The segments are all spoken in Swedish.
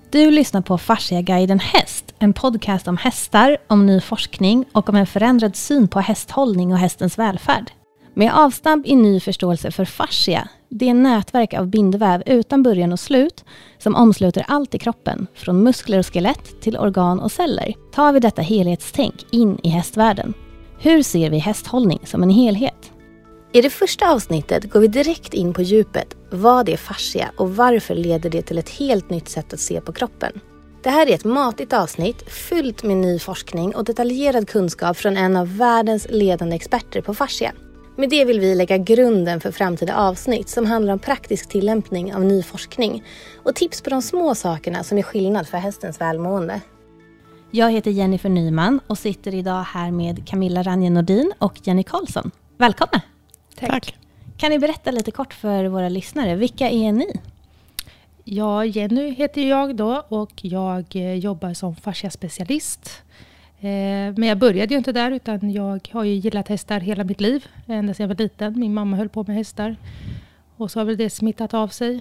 Du lyssnar på Fasciaguiden Häst, en podcast om hästar, om ny forskning och om en förändrad syn på hästhållning och hästens välfärd. Med avstamp i ny förståelse för fascia, det är nätverk av bindväv utan början och slut som omsluter allt i kroppen, från muskler och skelett till organ och celler, tar vi detta helhetstänk in i hästvärlden. Hur ser vi hästhållning som en helhet? I det första avsnittet går vi direkt in på djupet. Vad är fascia och varför leder det till ett helt nytt sätt att se på kroppen? Det här är ett matigt avsnitt fyllt med ny forskning och detaljerad kunskap från en av världens ledande experter på fascia. Med det vill vi lägga grunden för framtida avsnitt som handlar om praktisk tillämpning av ny forskning och tips på de små sakerna som är skillnad för hästens välmående. Jag heter Jennifer Nyman och sitter idag här med Camilla Ranje Nordin och Jenny Karlsson. Välkomna! Tack. Kan ni berätta lite kort för våra lyssnare, vilka är ni? Ja, Jenny heter jag då och jag jobbar som fasciaspecialist. Men jag började ju inte där utan jag har ju gillat hästar hela mitt liv. Ända sedan jag var liten. Min mamma höll på med hästar. Och så har väl det smittat av sig.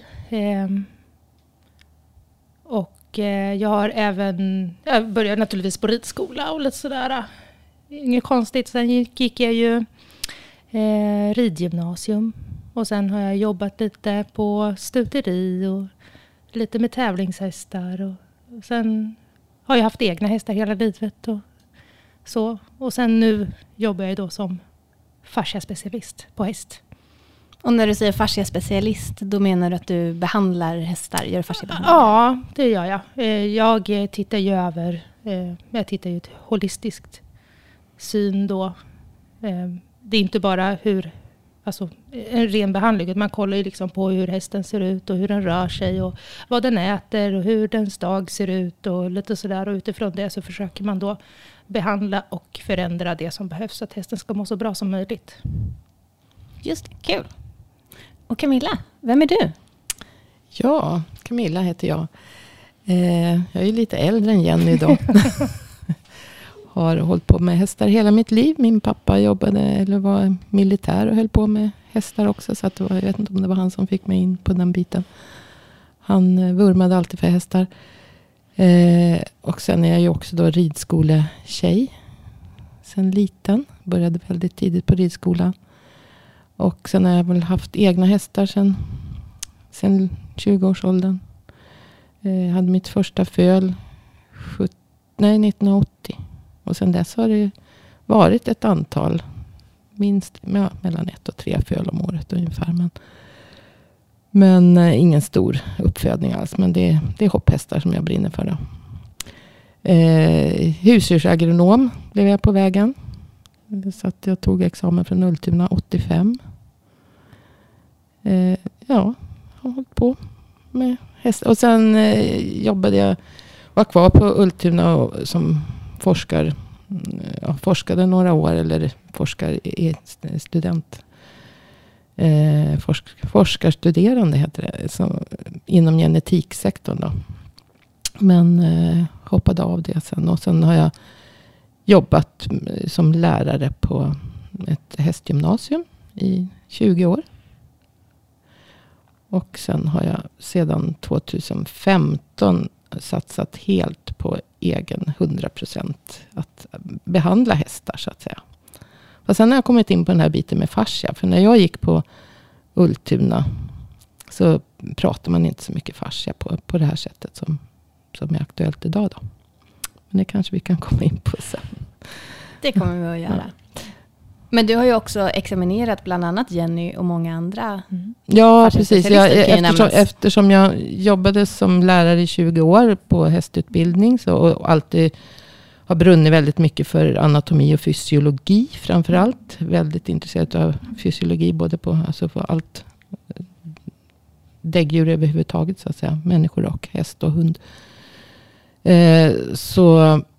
Och jag började naturligtvis på ridskola och lite sådär. Inget konstigt. Sen gick jag ju ridgymnasium. Och sen har jag jobbat lite på stuteri och lite med tävlingshästar. Och sen har jag haft egna hästar hela livet och så. Och sen nu jobbar jag då som fasciaspecialist på häst. Och när du säger fasciaspecialist, då menar du att du behandlar hästar, gör fasciabehandling? Ja, det gör jag. Jag tittar ju över, jag tittar ju ett holistiskt syn då. Det är inte bara en ren behandling. Man kollar ju liksom på hur hästen ser ut och hur den rör sig och vad den äter och hur dens dag ser ut och lite sådär. Och utifrån det så försöker man då behandla och förändra det som behövs så att hästen ska må så bra som möjligt. Just det, kul. Och Camilla, vem är du? Ja, Camilla heter jag. Jag är lite äldre än Jenny idag. Har hållit på med hästar hela mitt liv. Min pappa var militär och höll på med hästar också. Så att jag vet inte om det var han som fick mig in på den biten. Han vurmade alltid för hästar. Och sen är jag ju också då ridskoletjej. Sen liten. Började väldigt tidigt på ridskolan. Och sen har jag väl haft egna hästar sen 20-årsåldern. Jag hade mitt första föl 1980. Och sen dess har det varit ett antal, minst mellan 1 och 3 föl om året ungefär. Men ingen stor uppfödning alls. Men det är hopphästar som jag brinner för då. Husdjursagronom blev jag på vägen. Så att jag tog examen från Ultuna 85. Jag har hållit på med hästar. Och sen var kvar på Ultuna som forskade några år eller student. Forskarstuderande heter det. Inom genetiksektorn då. Men hoppade av det sen. Och sen har jag jobbat som lärare på ett hästgymnasium i 20 år. Och sen har jag sedan 2015 satsat helt på egen 100% att behandla hästar så att säga. Och sen har jag kommit in på den här biten med fascia. För när jag gick på Ultuna så pratar man inte så mycket fascia på det här sättet som är aktuellt idag då. Men det kanske vi kan komma in på sen. Det kommer vi att göra. Ja. Men du har ju också examinerat bland annat Jenny och många andra. Ja, precis. Eftersom jag jobbade som lärare i 20 år på hästutbildning och alltid har brunnit väldigt mycket för anatomi och fysiologi framförallt. Väldigt intresserad av fysiologi både på allt däggdjur överhuvudtaget så att säga. Människor och häst och hund. Så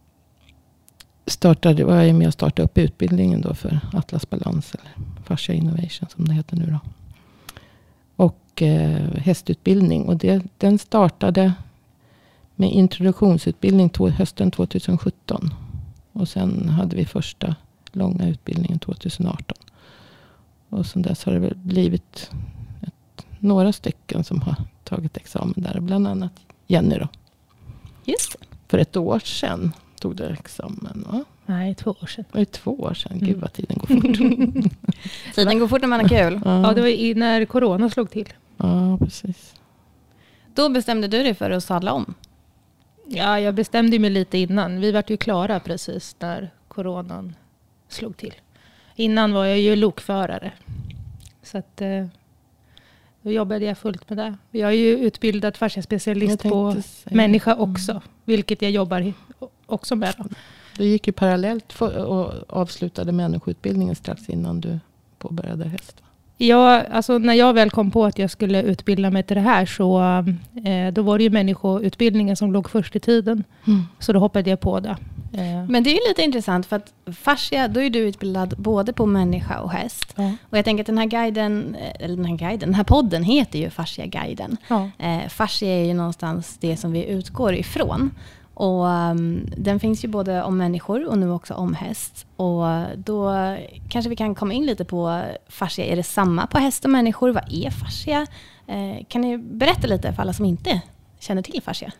var jag med och startade upp utbildningen då för Atlas Balans eller Fascia Innovation som det heter nu då. Och hästutbildning. Och den startade med introduktionsutbildning hösten 2017. Och sen hade vi första långa utbildningen 2018. Och sen dess har det väl blivit några stycken som har tagit examen där. Bland annat Jenny då. Just det. För 1 år sedan tog du examen, va? Nej, 2 år sedan. Det är 2 år sedan. Gud vad tiden går fort. Tiden går fort när man har kul. Ja, det var när corona slog till. Ja, precis. Då bestämde du dig för att sadla om. Ja, jag bestämde mig lite innan. Vi var ju klara precis när coronan slog till. Innan var jag ju lokförare. Så att då jobbade jag fullt med det. Jag är ju utbildad fasciaspecialist på människa också. Vilket jag jobbar också med. Du gick ju parallellt och avslutade människoutbildningen strax innan du påbörjade häst. Ja, alltså när jag väl kom på att jag skulle utbilda mig till det här så då var det ju människoutbildningen som låg först i tiden. Så då hoppade jag på det. Men det är ju lite intressant för att fascia, då är du utbildad både på människa och häst. Ja. Och jag tänker att den här podden heter ju Fascia-guiden. Ja. Fascia är ju någonstans det som vi utgår ifrån. Och den finns ju både om människor och nu också om häst. Och då kanske vi kan komma in lite på fascia. Är det samma på häst och människor? Vad är fascia? Kan ni berätta lite för alla som inte känner till fascia?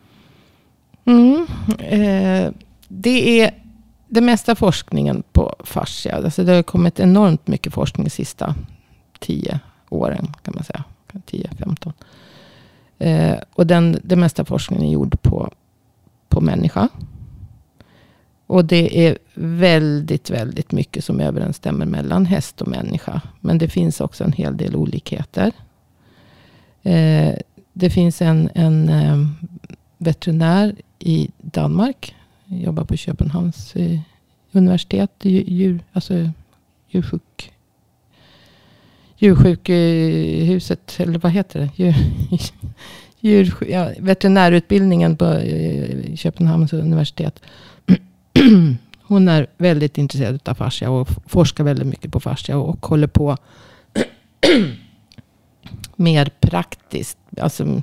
Det är det mesta forskningen på fascia. Alltså det har kommit enormt mycket forskning de sista 10 åren kan man säga. 10-15. Och det mesta forskningen är gjord på människa. Och det är väldigt, väldigt mycket som överensstämmer mellan häst och människa. Men det finns också en hel del olikheter. Det finns en veterinär i Danmark. Jobbar på Köpenhamns universitet. Djursjukhuset. Eller vad heter det? Veterinärutbildningen på Köpenhamns universitet. Hon är väldigt intresserad av fascia och forskar väldigt mycket på fascia och håller på mer praktiskt. Alltså,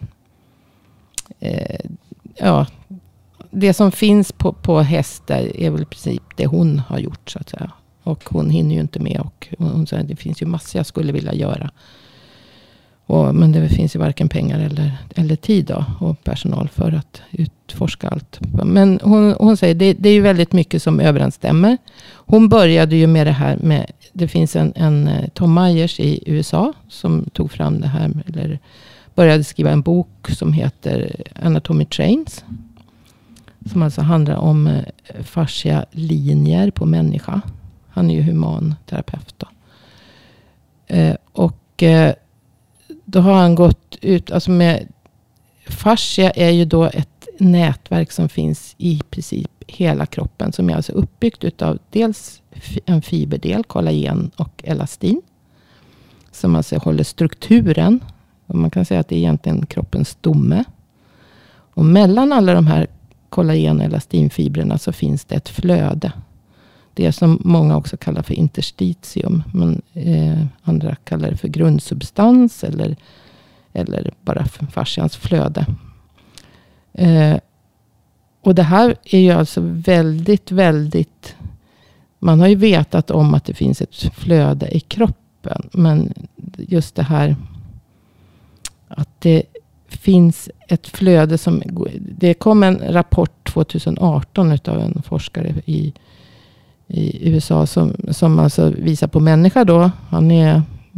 det som finns på hästar är väl i princip det hon har gjort så att säga. Och hon hinner ju inte med och hon säger att det finns ju massor jag skulle vilja göra. Men det finns ju varken pengar eller tid då, och personal för att utforska allt. Men hon säger det är ju väldigt mycket som överensstämmer. Hon började ju med det här det finns en Tom Myers i USA som tog fram det här eller började skriva en bok som heter Anatomy Trains. Som alltså handlar om fascia-linjer på människa. Han är ju humanterapeut då. Då har han gått ut, alltså med fascia är ju då ett nätverk som finns i princip hela kroppen. Som är alltså uppbyggt utav dels en fiberdel, kollagen och elastin. Som alltså håller strukturen. Och man kan säga att det är egentligen kroppens stomme. Och mellan alla de här kollagen- och elastinfibrerna så finns det ett flöde. Det som många också kallar för interstitium. Men andra kallar det för grundsubstans. Eller bara fascians flöde. Och det här är ju alltså väldigt, väldigt... Man har ju vetat om att det finns ett flöde i kroppen. Men just det här... Att det finns ett flöde som... Det kom en rapport 2018 utav en forskare i USA som alltså visar på människa då. Han är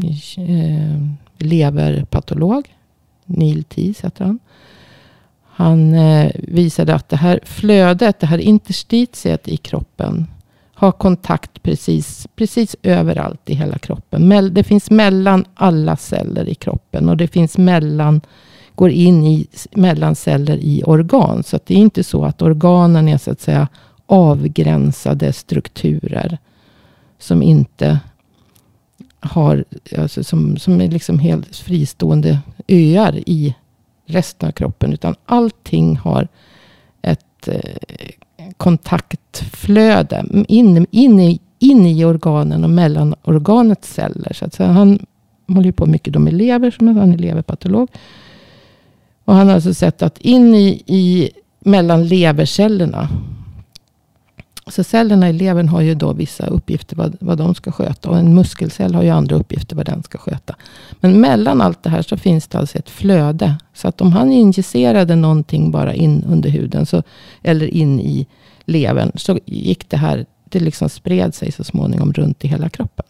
leverpatolog. Neil Teese heter han. Han visade att det här flödet, det här interstitiet i kroppen har kontakt precis överallt i hela kroppen. Det finns mellan alla celler i kroppen och det finns går in mellan celler i organ. Så att det är inte så att organen är så att säga avgränsade strukturer som inte har, alltså som är liksom helt fristående öar i resten av kroppen, utan allting har ett kontaktflöde in i organen och mellan organets celler. Så att han håller på mycket med lever, som han är leverpatolog. Och han har alltså sett att in i mellan levercellerna Så cellerna i levern har ju då vissa uppgifter vad de ska sköta. Och en muskelcell har ju andra uppgifter vad den ska sköta. Men mellan allt det här så finns det alltså ett flöde. Så att om han injicerade någonting bara in under huden eller in i levern, så gick det liksom spred sig så småningom runt i hela kroppen.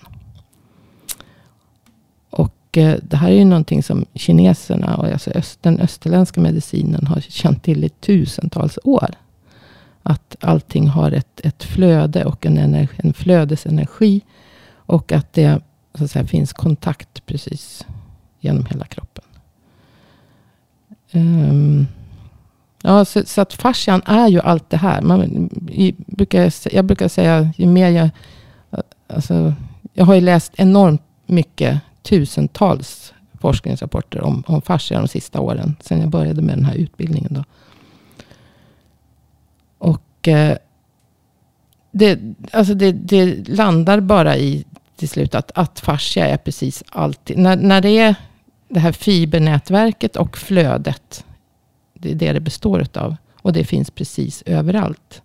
Och det här är ju någonting som kineserna och alltså den österländska medicinen har känt till i tusentals år. Att allting har ett flöde och en flödesenergi. Och att det så att säga, finns kontakt precis genom hela kroppen. Så att fascian är ju allt det här. Jag brukar säga, ju mer jag har ju läst enormt mycket, tusentals forskningsrapporter om fascia de sista åren. Sen jag började med den här utbildningen då. Och det landar bara i till slut att fascia är precis alltid. När det är det här fibernätverket och flödet, det är det består utav. Och det finns precis överallt.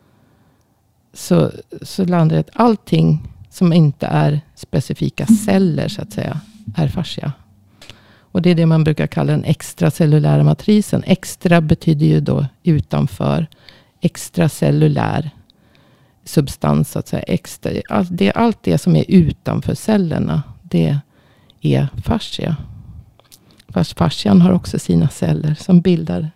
Så landar det att allting som inte är specifika celler så att säga är fascia. Och det är det man brukar kalla den extracellulära matrisen. Extra betyder ju då utanför. Extracellulär substans så att säga. Allt det som är utanför cellerna, det är fascia. Fast fascian har också sina celler som bildar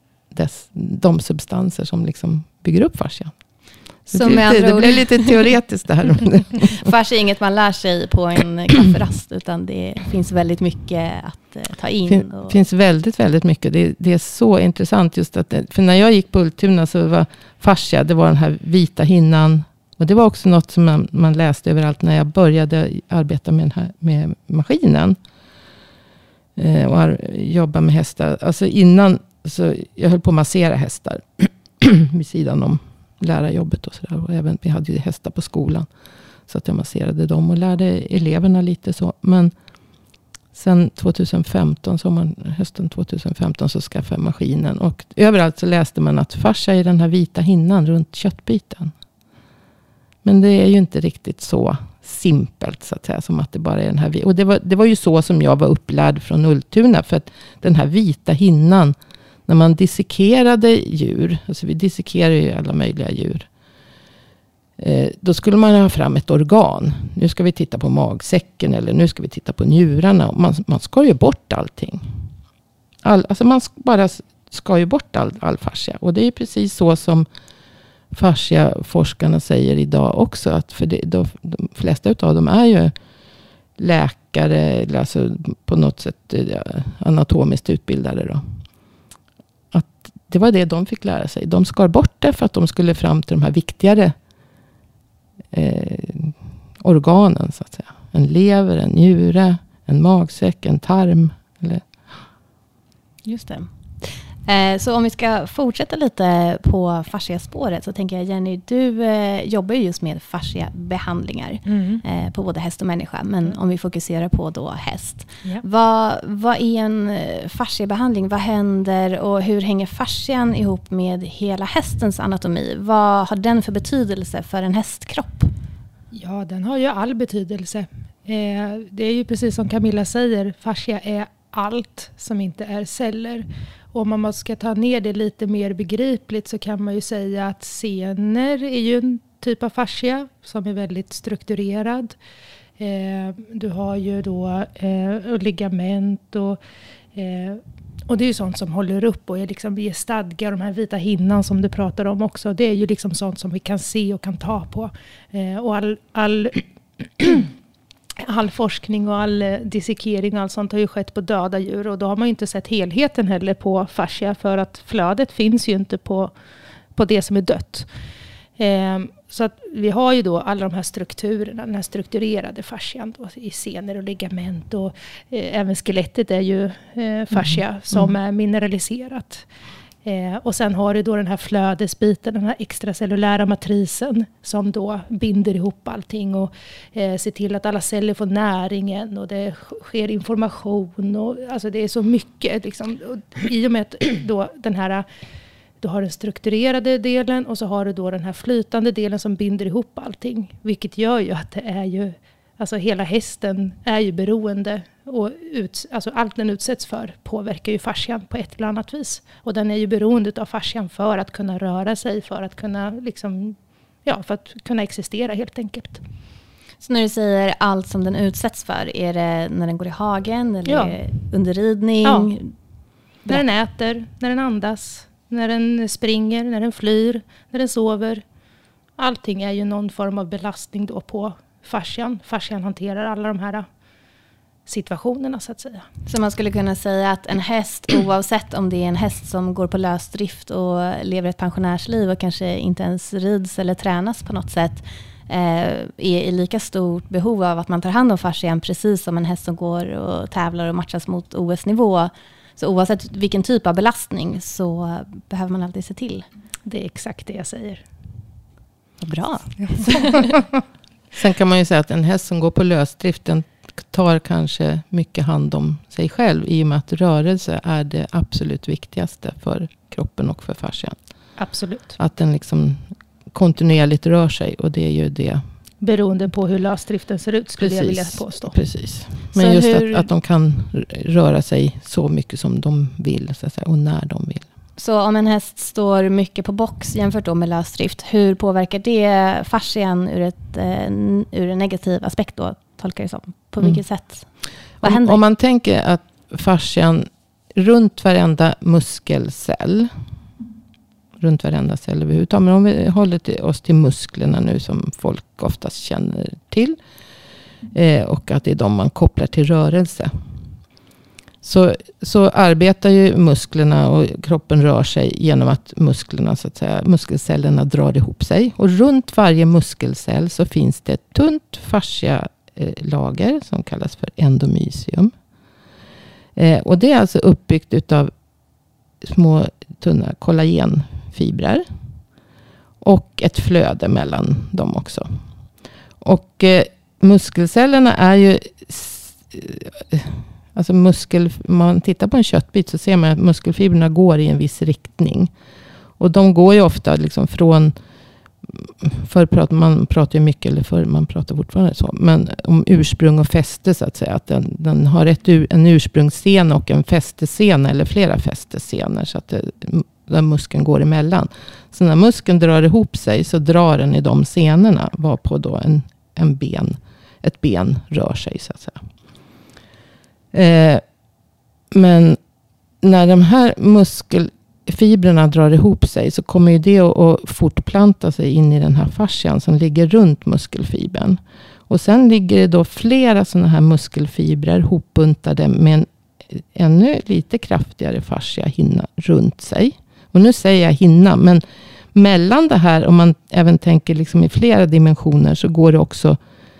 de substanser som liksom bygger upp fascian. Det blir lite teoretiskt det här. Fascia är inget man lär sig på en kafferast, utan det finns väldigt mycket att ta in. Det finns väldigt, väldigt mycket. Det är så intressant just att för när jag gick på Ultuna så var fascia, det var den här vita hinnan. Och det var också något som man läste överallt när jag började arbeta med maskinen. Och jobba med hästar. Alltså innan, så jag höll på att massera hästar vid sidan om lärarjobbet och sådär. Och även, vi hade ju hästar på skolan. Så att jag masserade dem och lärde eleverna lite så. Men sen 2015, hösten 2015 så skaffade jag maskinen. Och överallt så läste man att fascia är den här vita hinnan runt köttbiten. Men det är ju inte riktigt så simpelt så att säga, som att det bara är den här. Och det var ju så som jag var upplärd från Ultuna, för att den här vita hinnan, när man dissekerade djur, alltså vi dissekerar ju alla möjliga djur, då skulle man ha fram ett organ. Nu ska vi titta på magsäcken eller nu ska vi titta på njurarna. Man skar ju bort allting. Alltså man bara skar ju bort all fascia. Och det är precis så som fasciaforskarna säger idag också, att för de flesta utav dem är ju läkare, alltså på något sätt anatomiskt utbildade då. Att det var det de fick lära sig. De skar bort det för att de skulle fram till de här viktigare organen så att säga. En lever, en njure, en magsäck, en tarm. Eller. Just det. Så om vi ska fortsätta lite på fasciaspåret, så tänker jag, Jenny, du jobbar ju just med fasciabehandlingar på både häst och människa, men om vi fokuserar på då häst. Yeah. Vad är en fasciabehandling? Vad händer och hur hänger fascian ihop med hela hästens anatomi? Vad har den för betydelse för en hästkropp? Ja, den har ju all betydelse. Det är ju precis som Camilla säger, fascia är allt som inte är celler. Och om man ska ta ner det lite mer begripligt så kan man ju säga att senor är ju en typ av fascia som är väldigt strukturerad. Du har ju då ligament och det är ju sånt som håller upp och liksom ger stadga. De här vita hinnan som du pratar om också, det är ju liksom sånt som vi kan se och kan ta på. Och all forskning och all dissekering och allt sånt har ju skett på döda djur. Och då har man ju inte sett helheten heller på fascia, för att flödet finns ju inte på det som är dött. Så att vi har ju då alla de här strukturerna, den här strukturerade fascian då, i senor och ligament. Och även skelettet är ju fascia som är mineraliserat. Och sen har du då den här flödesbiten, den här extracellulära matrisen som då binder ihop allting och ser till att alla celler får näringen och det sker information. Och, alltså det är så mycket. Liksom, och i och med att då den här Du har den strukturerade delen och så har du då den här flytande delen som binder ihop allting. Vilket gör ju att det är ju, alltså hela hästen är ju beroende och alltså allt den utsätts för påverkar ju fascian på ett eller annat vis. Och den är ju beroende av fascian för att kunna röra sig, för att kunna liksom, ja, för att kunna existera helt enkelt. Så när du säger allt som den utsätts för, är det när den går i hagen eller under ridning? Ja. När den äter, när den andas, när den springer, när den flyr, när den sover. Allting är ju någon form av belastning då på fascian. Fascian hanterar alla de här situationerna så att säga. Så man skulle kunna säga att en häst, oavsett om det är en häst som går på lösdrift och lever ett pensionärsliv och kanske inte ens rids eller tränas på något sätt, är i lika stort behov av att man tar hand om fascian, precis som en häst som går och tävlar och matchas mot OS-nivå. Så oavsett vilken typ av belastning så behöver man alltid se till. Det är exakt det jag säger. Vad bra. Sen kan man ju säga att en häst som går på lösdriften tar kanske mycket hand om sig själv, i och med att rörelse är det absolut viktigaste för kroppen och för fascian. Absolut. Att den liksom kontinuerligt rör sig, och det är ju det. Beroende på hur lösdriften ser ut skulle jag vilja påstå. Precis. Men så just att de kan röra sig så mycket som de vill, så att säga, och när de vill. Så om en häst står mycket på box jämfört då med lösdrift, hur påverkar det fascian ur en negativ aspekt då, tolkar det som? På vilket sätt? Vad händer? Om man tänker att fascian runt varenda muskelcell, runt varenda cell överhuvudtaget, men om vi håller oss till musklerna nu som folk oftast känner till, och att det är de man kopplar till rörelse, så arbetar ju musklerna och kroppen rör sig genom att musklerna, så att säga, muskelcellerna drar ihop sig, och runt varje muskelcell så finns det ett tunt fascialager som kallas för endomysium, och det är alltså uppbyggt utav små tunna kollagenfibrer och ett flöde mellan dem också. Och muskelcellerna är ju alltså om man tittar på en köttbit så ser man att muskelfibrerna går i en viss riktning. Och de går ju ofta liksom från, man pratar ju mycket, eller man pratar fortfarande så, men om ursprung och fäste, så att säga, att den har en ursprungsscena och en fästescena eller flera fästescener, så att där muskeln går emellan. Så när muskeln drar ihop sig så drar den i de scenerna, varpå då ett ben rör sig, så att säga. Men när de här muskelfibrerna drar ihop sig så kommer ju det att fortplanta sig in i den här fascian som ligger runt muskelfibern. Och sen ligger det då flera sådana här muskelfibrer hopbuntade med en ännu lite kraftigare fasciahinna runt sig. Och nu säger jag hinna, men mellan det här, om man även tänker liksom i flera dimensioner, så går det också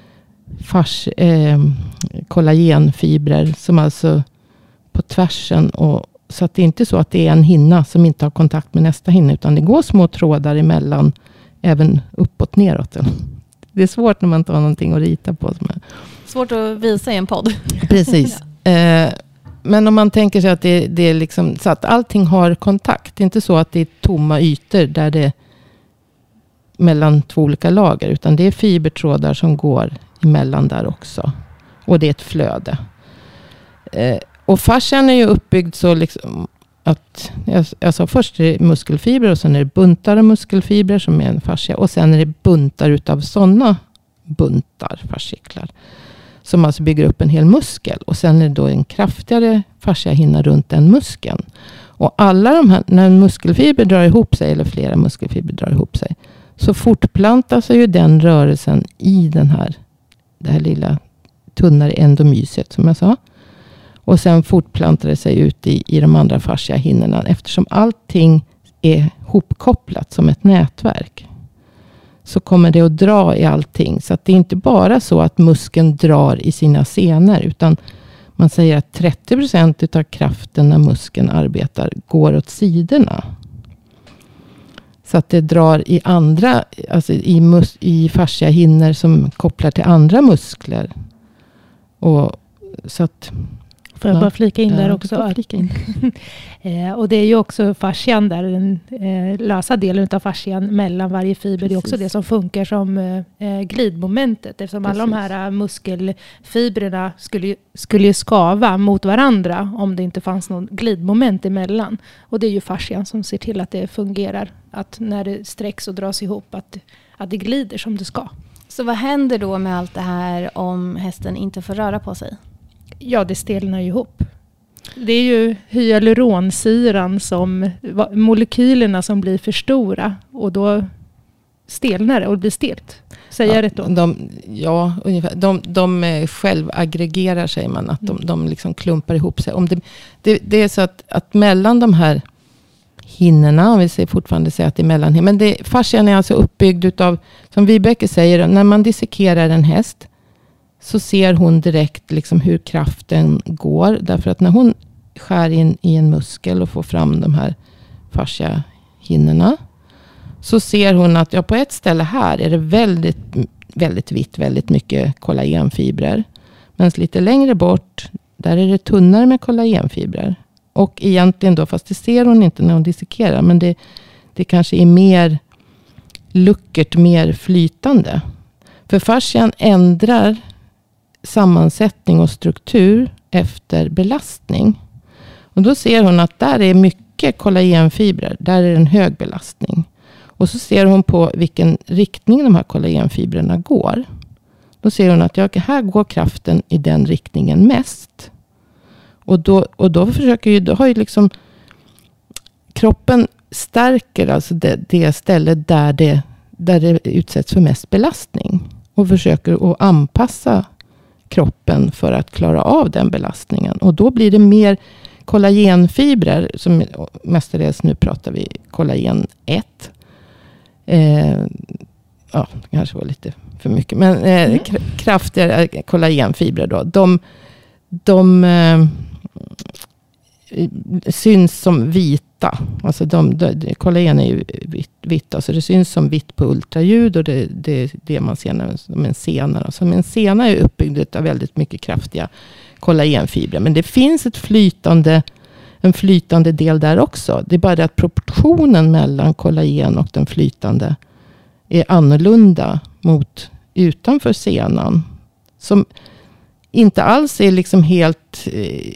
kollagenfibrer som alltså på tvärsen, och så att det är inte så att det är en hinna som inte har kontakt med nästa hinna, utan det går små trådar emellan, även uppåt neråt. Det är svårt när man inte har någonting att rita på. Svårt att visa i en podd. Precis. Men om man tänker sig att det är liksom så att allting har kontakt. Det är inte så att det är tomma ytor där det mellan två olika lager, utan det är fibertrådar som går emellan där också. Och det är ett flöde. Och fascian är ju uppbyggd så liksom att jag sa först är det muskelfibrer, och sen är det buntar av muskelfibrer som är en fascia, och sen är det buntar utav sådana buntar, fasciklar, som alltså bygger upp en hel muskel, och sen är det då en kraftigare fasciahinna runt den muskeln. Och alla de här, när en muskelfiber drar ihop sig, eller flera muskelfibrer drar ihop sig, så fortplantar sig ju den rörelsen i det här lilla tunnare endomysiet som jag sa. Och sen fortplantar det sig ut i de andra fasciahinnorna, eftersom allting är hopkopplat som ett nätverk. Så kommer det att dra i allting. Så att det är inte bara så att muskeln drar i sina senor, utan man säger att 30% av kraften när muskeln arbetar går åt sidorna. Så att det drar i andra, alltså i fasciahinnor som kopplar till andra muskler. Och så att Får jag bara flika in där också? Flika in. Och det är ju också fascian där, den lösa delen av fascian mellan varje fiber. Precis. Det är också det som funkar som glidmomentet. Eftersom alla de här muskelfibrerna skulle ju skava mot varandra om det inte fanns någon glidmoment emellan. Och det är ju fascian som ser till att det fungerar. Att när det sträcks och dras ihop att det glider som det ska. Så vad händer då med allt det här om hästen inte får röra på sig? Ja, det stelnar ju ihop. Det är ju hyaluronsyran molekylerna som blir för stora och då stelnar det och blir stelt. Säger jag rätt då? Ungefär. De självaggregerar, säger man, att de liksom klumpar ihop sig. Om det är så att mellan de här hinnorna, vi säger fortfarande säga att det är mellanhinnor, men fascian är alltså uppbyggd utav, som Vibeke säger, när man dissekerar en häst så ser hon direkt liksom hur kraften går. Därför att när hon skär in i en muskel och får fram de här fasciahinnorna så ser hon att på ett ställe här är det väldigt, väldigt vitt, väldigt mycket kollagenfibrer. Men lite längre bort, där är det tunnare med kollagenfibrer. Och egentligen då, fast det ser hon inte när hon dissekerar, men det kanske är mer luckert, mer flytande. För fascian ändrar sammansättning och struktur efter belastning. Och då ser hon att där är mycket kollagenfibrer. Där är en hög belastning. Och så ser hon på vilken riktning de här kollagenfibrerna går. Då ser hon att här går kraften i den riktningen mest. Och då har ju liksom kroppen stärker alltså det ställe där det utsätts för mest belastning. Och försöker att anpassa kroppen för att klara av den belastningen. Och då blir det mer kollagenfibrer, som mestadels nu pratar vi kollagen 1. Det kanske var lite för mycket. Men kraftigare kollagenfibrer då. De syns som vita. Alltså kollagen är ju vitt. Alltså det syns som vitt på ultraljud. Och det man ser som en sena. Alltså en sena är uppbyggd av väldigt mycket kraftiga kollagenfibrer. Men det finns en flytande del där också. Det är bara det att proportionen mellan kollagen och den flytande är annorlunda mot utanför senan. Som inte alls är liksom helt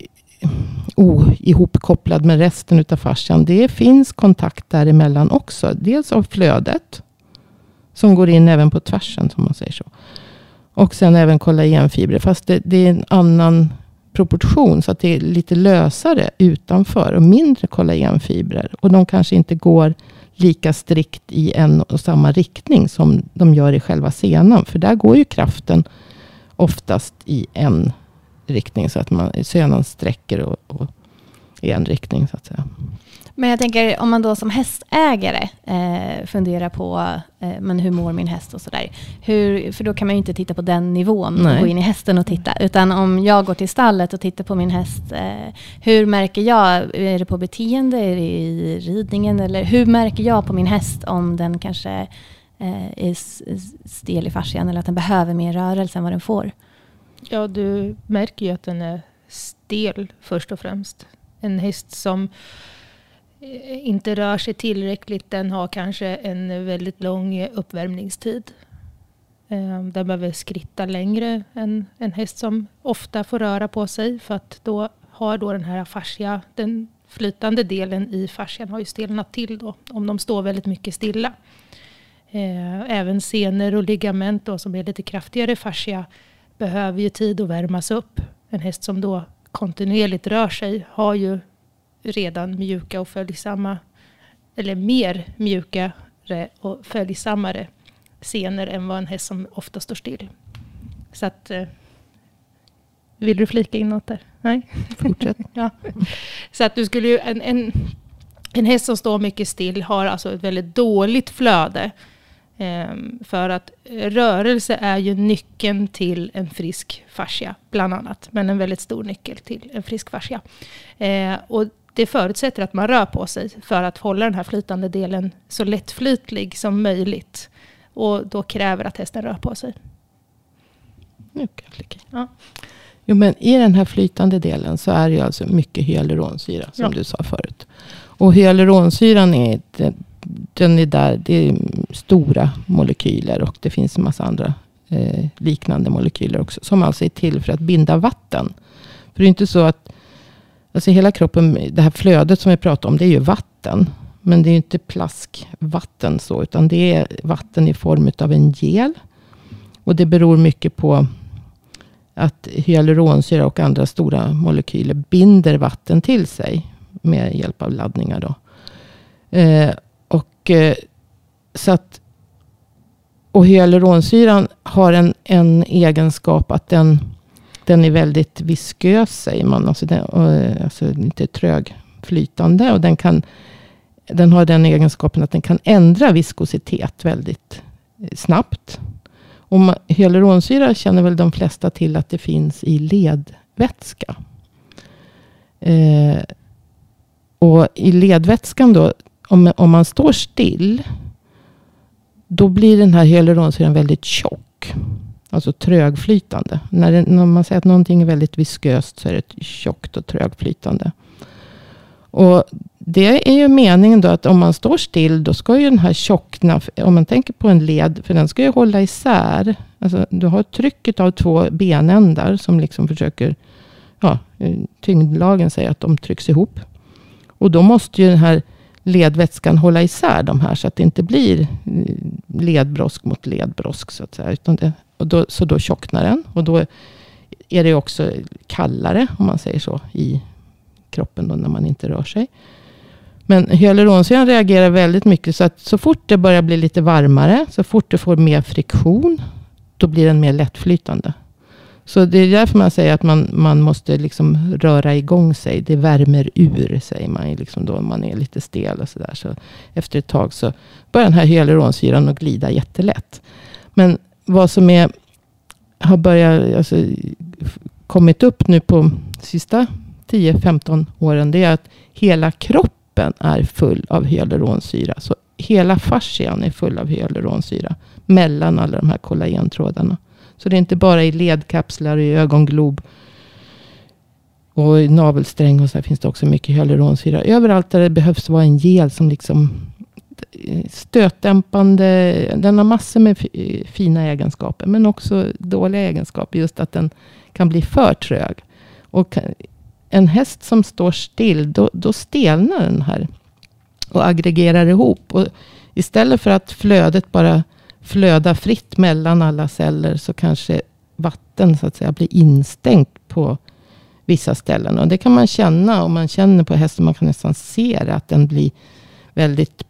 ihopkopplad med resten utav fascian. Det finns kontakt däremellan också. Dels av flödet som går in även på tvärsen, som man säger så. Och sen även kollagenfibrer. Fast det är en annan proportion, så att det är lite lösare utanför och mindre kollagenfibrer. Och de kanske inte går lika strikt i en och samma riktning som de gör i själva senan. För där går ju kraften oftast i en riktning, så att senan sträcker och i en riktning, så att säga. Men jag tänker, om man då som hästägare funderar på men hur mår min häst och sådär. För då kan man ju inte titta på den nivån och gå in i hästen och titta. Utan om jag går till stallet och tittar på min häst, hur märker jag? Är det på beteende? Är det i ridningen? Eller hur märker jag på min häst om den kanske är stel i fascian eller att den behöver mer rörelse än vad den får? Ja, du märker ju att den är stel först och främst. En häst som inte rör sig tillräckligt, den har kanske en väldigt lång uppvärmningstid. Den behöver skritta längre än en häst som ofta får röra på sig, för att då har den här fascia, den flytande delen i fascian har ju stelnat till då, om de står väldigt mycket stilla. Även senor och ligament då, som är lite kraftigare fascia, behöver ju tid att värmas upp. En häst som då kontinuerligt rör sig har ju redan mjuka och följsamma, eller mer mjukare och följsammare senor än vad en häst som ofta står still. Så att, vill du flika in något där? Nej? Fortsätt. Ja. Så att du skulle ju, en häst som står mycket still har alltså ett väldigt dåligt flöde. För att rörelse är ju nyckeln till en frisk fascia, bland annat. Men en väldigt stor nyckel till en frisk fascia. Och det förutsätter att man rör på sig för att hålla den här flytande delen så lättflytlig som möjligt. Och då kräver att hästen rör på sig. Nu kan jag flika. Ja. Jo, men i den här flytande delen så är det ju alltså mycket hyaluronsyra som du sa förut. Och hyaluronsyran den är där, det är stora molekyler och det finns en massa andra liknande molekyler också som alltså är till för att binda vatten. För det är inte så att alltså hela kroppen, det här flödet som vi pratar om, det är ju vatten. Men det är ju inte plaskvatten så, utan det är vatten i form av en gel. Och det beror mycket på att hyaluronsyra och andra stora molekyler binder vatten till sig med hjälp av laddningar då. Och hyaluronsyran har en egenskap att den är väldigt viskös, säger man. Alltså inte trögflytande. Och den har den egenskapen att den kan ändra viskositet väldigt snabbt. Och hyaluronsyra känner väl de flesta till att det finns i ledvätska. Och i ledvätskan då, om man står still, då blir den här hyaluronsyran väldigt tjock. Alltså trögflytande. När man säger att någonting är väldigt visköst så är det tjockt och trögflytande. Och det är ju meningen då att om man står still, då ska ju den här tjockna, om man tänker på en led, för den ska ju hålla isär. Alltså du har trycket av 2 benändar som liksom försöker, tyngdlagen säger att de trycks ihop. Och då måste ju den här ledvätskan hålla isär de här så att det inte blir ledbrosk mot ledbrosk så att säga. Utan så då tjocknar den och då är det också kallare, om man säger så, i kroppen då när man inte rör sig. Men hyaluronsyran reagerar väldigt mycket så att så fort det börjar bli lite varmare, så fort det får mer friktion, då blir den mer lättflytande. Så det är därför man säger att man måste liksom röra igång sig. Det värmer ur, säger man liksom då man är lite stel och sådär. Så efter ett tag så börjar den här hyaluronsyran att glida jättelätt. Men vad som har börjat, alltså, kommit upp nu på sista 10-15 åren, det är att hela kroppen är full av hyaluronsyra. Så hela fascian är full av hyaluronsyra mellan alla de här kollagentrådarna. Så det är inte bara i ledkapslar, i ögonglob och i navelsträng och så här finns det också mycket hyaluronsyra. Överallt där det behövs vara en gel som liksom stötdämpande. Den har massor med fina egenskaper men också dåliga egenskaper. Just att den kan bli för trög. Och en häst som står still, då stelnar den här och aggregerar ihop. Och istället för att flödet bara flöda fritt mellan alla celler så kanske vatten så att säga blir instängt på vissa ställen. Och det kan man känna om man känner på hästen. Man kan nästan se det, att den blir väldigt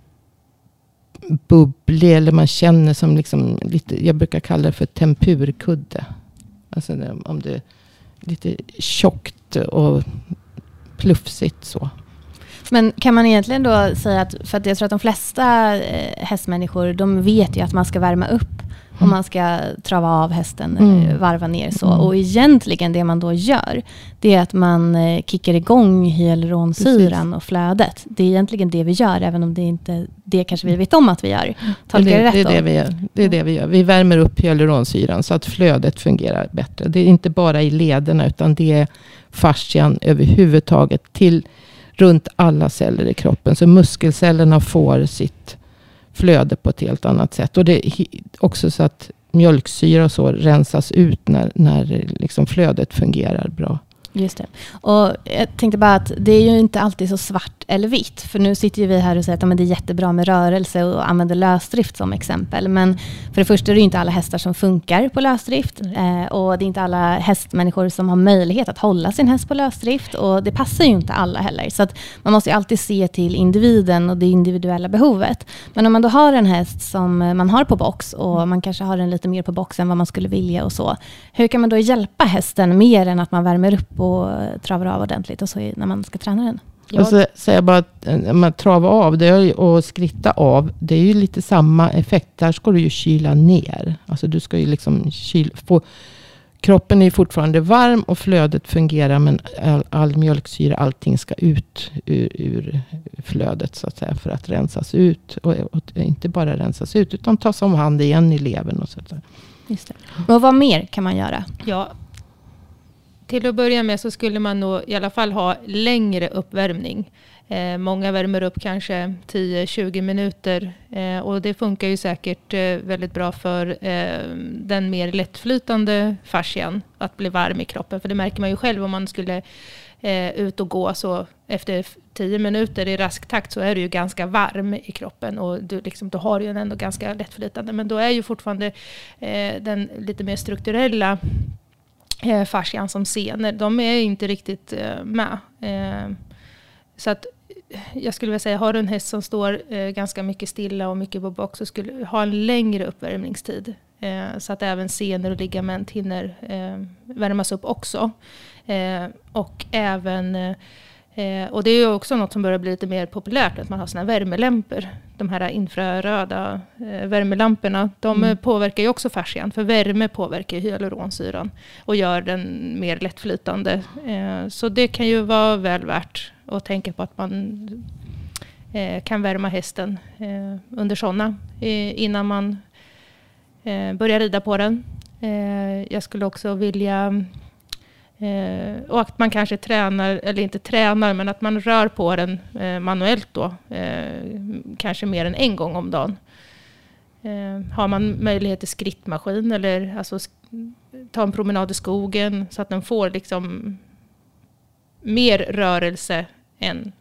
bubblig eller man känner som liksom lite, jag brukar kalla det för tempurkudde. Alltså om det är lite tjockt och plufsigt så. Men kan man egentligen då säga att, för att jag tror att de flesta hästmänniskor, de vet ju att man ska värma upp och man ska trava av hästen eller varva ner så. Och egentligen det man då gör, det är att man kickar igång hyaluronsyran och flödet. Det är egentligen det vi gör, även om det inte det kanske vi vet om att vi gör. Tolkar det rätt då? Det är det vi gör. Vi värmer upp hyaluronsyran så att flödet fungerar bättre. Det är inte bara i lederna utan det är fascian överhuvudtaget till runt alla celler i kroppen. Så muskelcellerna får sitt flöde på ett helt annat sätt. Och det är också så att mjölksyra och så rensas ut när liksom flödet fungerar bra. Just det. Och jag tänkte bara att det är ju inte alltid så svart eller vitt. För nu sitter ju vi här och säger att det är jättebra med rörelse och använder lösdrift som exempel. Men för det första är det ju inte alla hästar som funkar på lösdrift. Och det är inte alla hästmänniskor som har möjlighet att hålla sin häst på lösdrift. Och det passar ju inte alla heller. Så att man måste ju alltid se till individen och det individuella behovet. Men om man då har en häst som man har på box och man kanske har den lite mer på box än vad man skulle vilja och så. Hur kan man då hjälpa hästen mer än att man värmer upp och travar av ordentligt och så när man ska träna den? Och så säger jag bara att man travar av det och skritta av, det är ju lite samma effekt. Där ska du ju kyla ner. Alltså du ska ju liksom kroppen är fortfarande varm och flödet fungerar, men all mjölksyra, allting ska ut ur flödet så att säga för att rensas ut. Och inte bara rensas ut utan tas om hand igen i levern och så där. Just det. Och vad mer kan man göra? Ja. till att börja med så skulle man nog i alla fall ha längre uppvärmning. Många värmer upp kanske 10-20 minuter och det funkar ju säkert väldigt bra för den mer lättflytande fascian att bli varm i kroppen. För det märker man ju själv om man skulle ut och gå så efter 10 minuter i rask takt så är du ju ganska varm i kroppen och då har du ju ändå ganska lättflytande. Men då är ju fortfarande den lite mer strukturella fascian som senor, de är inte riktigt med. Så att jag skulle vilja säga, har du en häst som står ganska mycket stilla och mycket på box så skulle du ha en längre uppvärmningstid. Så att även senor och ligament hinner värmas upp också. Och även och det är ju också något som börjar bli lite mer populärt, att man har såna värmelämpor. De här infraröda värmelamporna, de påverkar ju också fascian. För värme påverkar hyaluronsyran och gör den mer lättflytande. Så det kan ju vara väl värt att tänka på att man kan värma hästen under sådana innan man börjar rida på den. Jag skulle också vilja och att man kanske tränar, eller inte tränar, men att man rör på den manuellt då. Kanske mer än en gång om dagen. Har man möjlighet till skrittmaskin eller alltså ta en promenad i skogen så att den får liksom mer rörelse än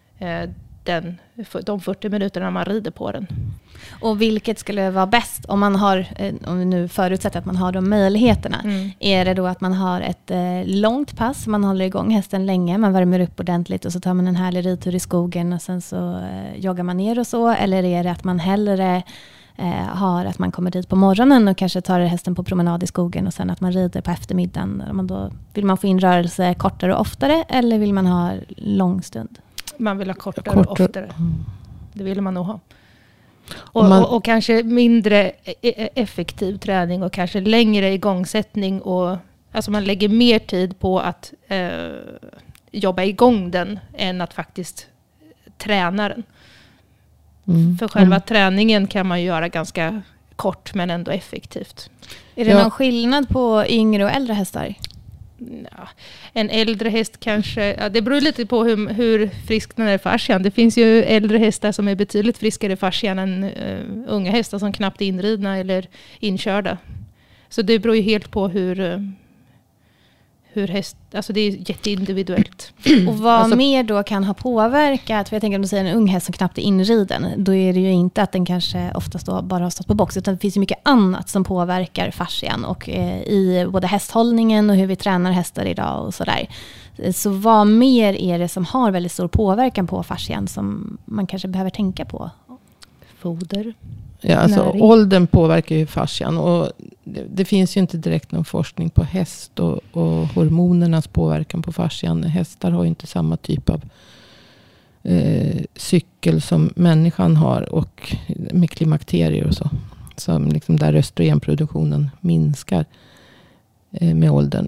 de 40 minuterna man rider på den. Och vilket skulle vara bäst om man har, om vi nu förutsätter att man har de möjligheterna. Är det då att man har ett långt pass, man håller igång hästen länge, man värmer upp ordentligt och så tar man en härlig ridtur i skogen och sen så joggar man ner och så, eller är det att man hellre har att man kommer dit på morgonen och kanske tar hästen på promenad i skogen och sen att man rider på eftermiddagen. Vill man få in rörelse kortare och oftare eller vill man ha lång stund? Man vill ha kortare och oftare. Det vill man nog ha. Och kanske mindre effektiv träning och kanske längre igångsättning. Och, alltså man lägger mer tid på att jobba igång den än att faktiskt träna den. För själva träningen kan man göra ganska kort men ändå effektivt. Är det någon skillnad på yngre och äldre hästar? Ja, en äldre häst kanske, det beror lite på hur frisk den är i fascian. Det finns ju äldre hästar som är betydligt friskare i fascian än unga hästar som knappt är inridna eller inkörda. Så det beror ju helt på hur häst, alltså det är jätteindividuellt. Och vad mer då kan ha påverkat, för jag tänker om du säger en ung häst som knappt är inriden, då är det ju inte att den kanske oftast då bara har stått på box, utan det finns ju mycket annat som påverkar fascian och i både hästhållningen och hur vi tränar hästar idag och sådär. Så vad mer är det som har väldigt stor påverkan på fascian som man kanske behöver tänka på? Foder. Ja, alltså åldern påverkar ju fascian och det finns ju inte direkt någon forskning på häst och hormonernas påverkan på fascian. Hästar har ju inte samma typ av cykel som människan har och med klimakterier och så. Som liksom där östrogenproduktionen minskar med åldern.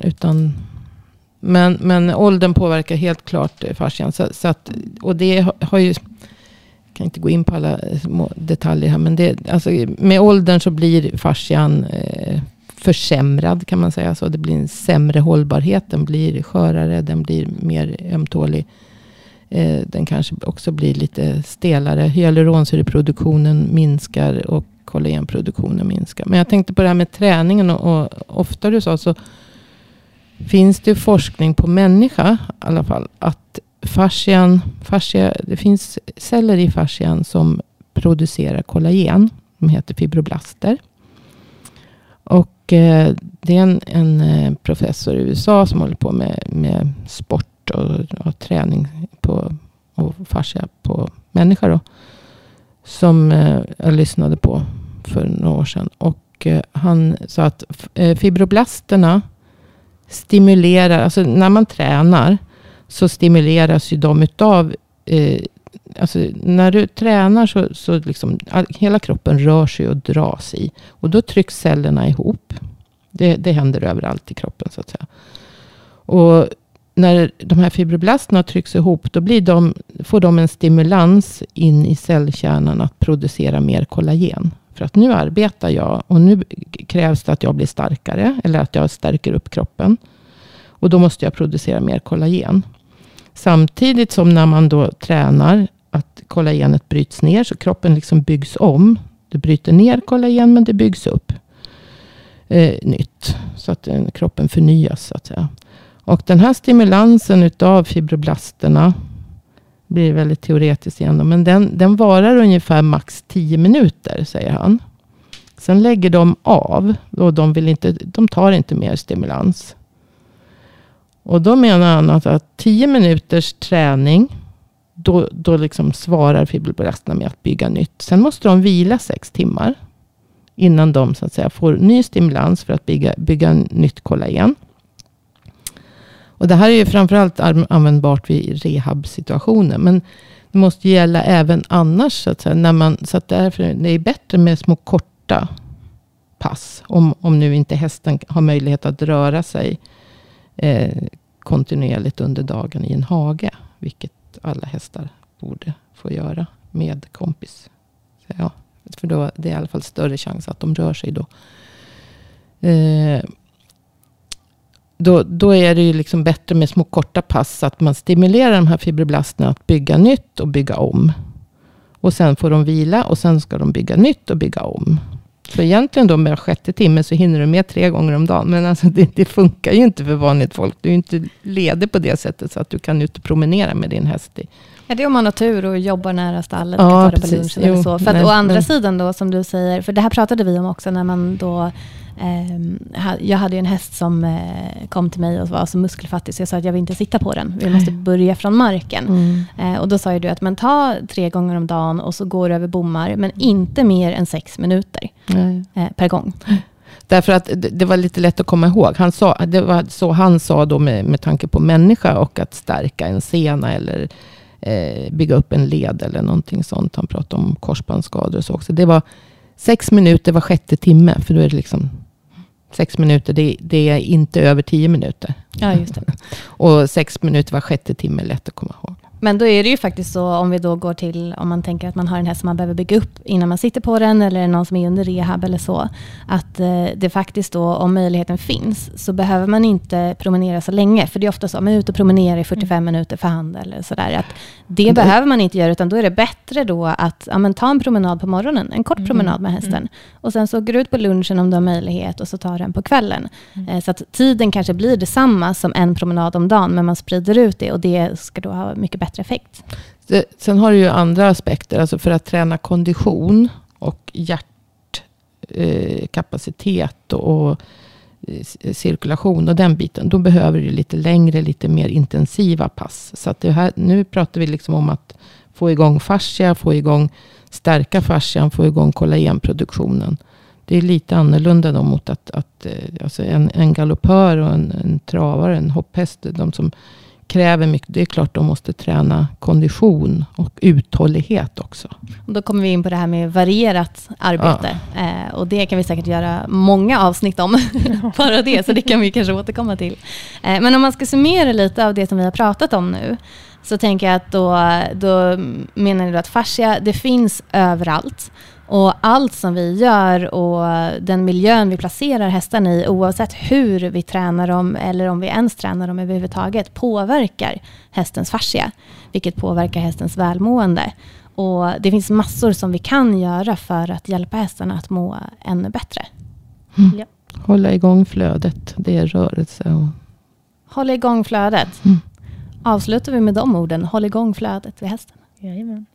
Men åldern påverkar helt klart fascian. Så att, och det har ju... Jag kan inte gå in på alla små detaljer här, men alltså, med åldern så blir fascian försämrad kan man säga. Så det blir en sämre hållbarhet, den blir skörare, den blir mer ömtålig. Den kanske också blir lite stelare. Hyaluronsyreproduktionen minskar och kollagenproduktionen minskar. Men jag tänkte på det här med träningen och ofta du sa så finns det forskning på människa i alla fall att fascia, det finns celler i fascian som producerar kollagen. De heter fibroblaster. Och det är en professor i USA som håller på med sport och träning och fascia på människor då, som jag lyssnade på för några år sedan. Och han sa att fibroblasterna stimulerar, alltså när man tränar så stimuleras ju de utav, alltså när du tränar så liksom hela kroppen rör sig och dras i. Och då trycks cellerna ihop. Det händer överallt i kroppen så att säga. Och när de här fibroblasterna trycks ihop då får de en stimulans in i cellkärnan att producera mer kollagen. För att nu arbetar jag och nu krävs det att jag blir starkare eller att jag stärker upp kroppen. Och då måste jag producera mer kollagen. Samtidigt som när man då tränar att kollagenet bryts ner, så kroppen liksom byggs om. Det bryter ner kollagen, men det byggs upp nytt. Så att kroppen förnyas, så att säga. Och den här stimulansen utav fibroblasterna blir väldigt teoretiskt igen. Men den varar ungefär max 10 minuter, säger han. Sen lägger de av. Och de tar inte mer stimulans. Och då menar han att 10 minuters träning, då liksom svarar fibroblasterna med att bygga nytt. Sen måste de vila 6 timmar. Innan de, så att säga, får ny stimulans för att bygga nytt kollagen. Och det här är ju framförallt användbart vid rehabsituationer. Men det måste gälla även annars. Så att säga, så att därför det är bättre med små korta pass. Om nu inte hästen har möjlighet att röra sig kontinuerligt under dagen i en hage. Vilket alla hästar borde få göra med kompis. Så ja, för då det är i alla fall större chans att de rör sig då. Då är det ju liksom bättre med små korta pass. Så att man stimulerar de här fibroblasterna att bygga nytt och bygga om. Och sen får de vila och sen ska de bygga nytt och bygga om. Så egentligen då med 6:e timme så hinner du med 3 gånger om dagen. Men alltså det funkar ju inte för vanligt folk. Du är inte ledig på det sättet så att du kan ut och promenera med din häst. Ja, det är om man har tur och jobbar nära stallet. Ja, precis. På lunchen eller så. För att å andra sidan då, som du säger, för det här pratade vi om också när man då, jag hade ju en häst som kom till mig och var så muskelfattig så jag sa att jag vill inte sitta på den. Vi måste börja från marken. Och då sa ju du att man tar 3 gånger om dagen och så går över bommar, men inte mer än 6 minuter per gång. Därför att det var lite lätt att komma ihåg. Det var så han sa då med tanke på människa och att stärka en sena eller bygga upp en led eller någonting sånt. Han pratade om korsbandsskador och så också. Det var 6 minuter var 6:e timme. För då är det liksom 6 minuter. Det är inte över 10 minuter. Ja, just det. Och 6 minuter var 6:e timme lätt att komma ihåg. Men då är det ju faktiskt så om vi då går till, om man tänker att man har en häst som man behöver bygga upp innan man sitter på den eller någon som är under rehab eller så. Att det faktiskt då, om möjligheten finns, så behöver man inte promenera så länge. För det är ofta så, man är ute och promenerar i 45 minuter för hand eller sådär. Att det behöver man inte göra, utan då är det bättre då att ta en promenad på morgonen. En kort promenad med hästen. Och sen så går du ut på lunchen om du har möjlighet och så tar den på kvällen. Så att tiden kanske blir detsamma som en promenad om dagen, men man sprider ut det och det ska då ha mycket bättre effekt. Sen har du ju andra aspekter. Alltså för att träna kondition och hjärtkapacitet och cirkulation och den biten. Då behöver du lite längre, lite mer intensiva pass. Så att det här, nu pratar vi liksom om att få igång fascia, stärka fascian, få igång kollagenproduktionen. Det är lite annorlunda då mot att alltså en galoppör och en travare, en hopphäst, de som kräver mycket. Det är klart de måste träna kondition och uthållighet också. Och då kommer vi in på det här med varierat arbete. Och det kan vi säkert göra många avsnitt om. Bara det, så det kan vi kanske återkomma till. Men om man ska summera lite av det som vi har pratat om nu, så tänker jag att då menar du att fascia, det finns överallt. Och allt som vi gör och den miljön vi placerar hästarna i, oavsett hur vi tränar dem eller om vi ens tränar dem överhuvudtaget, påverkar hästens fascia, vilket påverkar hästens välmående. Och det finns massor som vi kan göra för att hjälpa hästarna att må ännu bättre. Ja. Hålla igång flödet, det är rörelse. Hålla igång flödet. Avslutar vi med de orden, håll igång flödet vid hästen. Jajamän.